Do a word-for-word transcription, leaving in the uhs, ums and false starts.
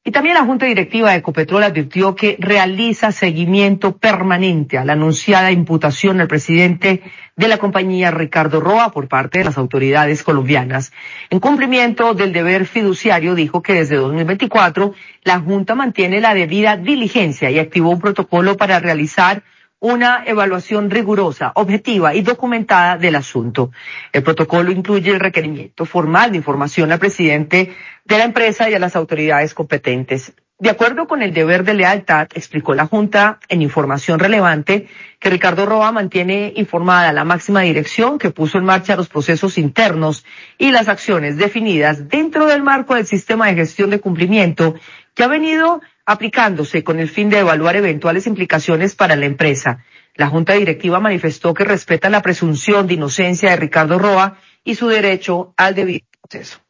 Y también la Junta Directiva de Ecopetrol advirtió que realiza seguimiento permanente a la anunciada imputación al presidente de la compañía, Ricardo Roa, por parte de las autoridades colombianas. En cumplimiento del deber fiduciario, dijo que desde dos mil veinticuatro la Junta mantiene la debida diligencia y activó un protocolo para realizar una evaluación rigurosa, objetiva y documentada del asunto. El protocolo incluye el requerimiento formal de información al presidente de la empresa y a las autoridades competentes. De acuerdo con el deber de lealtad, explicó la Junta en información relevante que Ricardo Roa mantiene informada a la máxima dirección que puso en marcha los procesos internos y las acciones definidas dentro del marco del sistema de gestión de cumplimiento que ha venido aplicándose con el fin de evaluar eventuales implicaciones para la empresa. La Junta Directiva manifestó que respeta la presunción de inocencia de Ricardo Roa y su derecho al debido proceso.